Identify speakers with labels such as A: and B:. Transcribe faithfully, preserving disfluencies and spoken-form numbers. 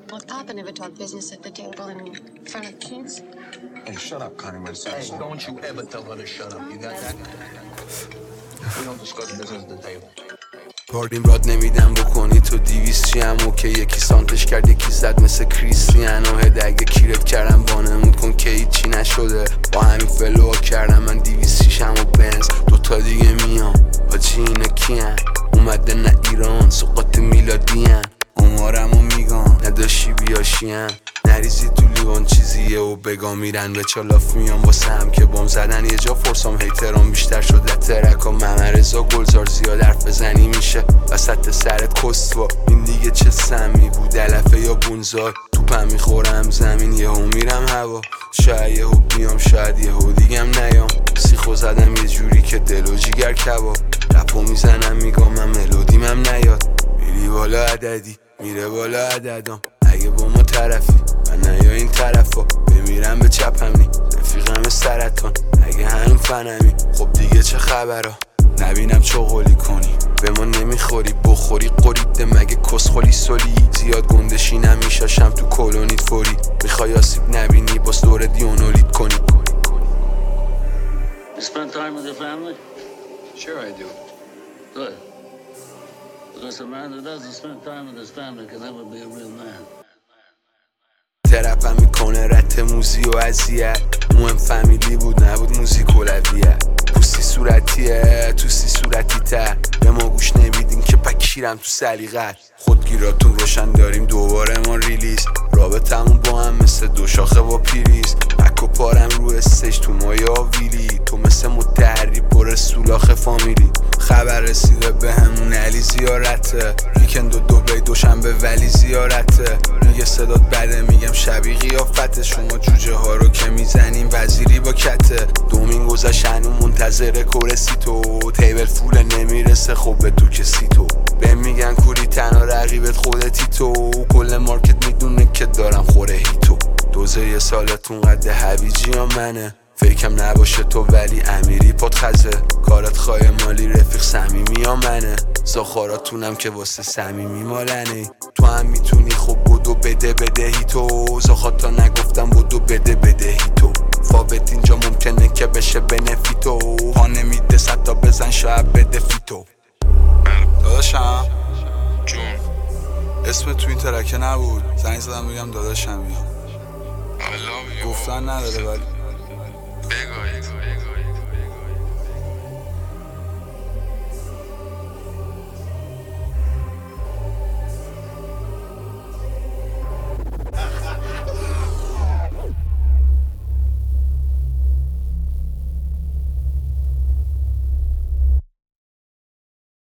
A: Well, Papa never talked business at the table in front of kids.
B: Hey, shut up, Connie Mercedes.
C: Hey, don't you ever tell her to shut up. You got that? We don't discuss business at the table.
D: باردیم راد نمیدم بکنی تو دیویس چی هم که یکی سانتش کرد یکی زد مثل کریستیانو هده اگه کیرت کردم بانمون کن که هیچی نشده با همین فلوها کردم من دیویس شیشم و بنز دوتا دیگه میام حاجی اینا کیان اومده نه ایران سقاط میلادیان عمارمو میگم نداشی بیاشیان نریزی تو لیوان چیزیه و بگا میرن به چالاف میان واسه هم که بام زدن یه جا فرسام هیترام بیشتر شد لترک و ممرزا گلزار زیاد حرف بزنی میشه وسط سرت کسوا این دیگه چه سمی بود علفه یا بونزار توپم میخورم زمین یهو میرم هوا شاید یهو بیام شاید یهو دیگم نیام سیخو زدم یه جوری که دل و جیگر کباب رپو میزنم میگم من ملودیمم نیاد میری بالا عددی میره بالا عددام اگه با ما طرفی من نیا این طرفا بمیرم به چپمی رفیقم سرطان اگه هنوز فنمی خب دیگه چه خبرا نبینم چغلی کنی به ما نمیخوری بخوری قریده مگه کسخولی سولی زیاد گندشی نمیشاشم تو کلونیت فوری میخوای آسیب نبینی باز دور دیونولید کنی.
E: You spend time with your family?
C: Sure I do.
E: Good. Because a man who doesn't spend time with his family can never be a real man.
D: ترپم میکنه رت موزی و اذیت مهم فامیلی بود نبود موزیک اولویت پوستی صورتیه توستی صورتی تر به ما گوش نمیدین که پکیرم تو سلیقت خودگیراتون روشن داریم دوباره ما ریلیز رابطمون با هم مثل دو شاخه با پیریز بک و پارم رو استش تو مایه ویلی تو مثل متحری پر سولاخ فامیلی خبر رسیده به همون علی زیارته ویکند و دوبی دوشنبه ولی زیارته میگه صدات بده میگم شبیه قیافته شما جوجه ها رو که میزنیم وزیری با کته دومین گذشت هنو منتظر کورسی تو تیبل فول نمیرسه خب به تو کسی تو به میگن کوری تنها رقیبت خودتی تو کل مارکت میدونه که دارم خوره هیتو دوزه یه سالتون قد هویجی ها منه فکرم نباشه تو ولی امیری پاد خزه کارت خواهی مالی رفیق صمیمی ها منه زاخاراتونم که واسه صمیمی مالنه تو هم میتونی خب بدو بده بدهی تو زاخاتا نگفتم بدو بده بدهی تو فابت اینجا ممکنه که بشه بنفی تو پا نمیده صد تا بزن شاید بده فیتو داداشم
B: جون
D: اسم تو این ترکه نبود زنگ زدم بگم داداشم یا
B: I love you
D: گفتن نداره ولی
B: بگو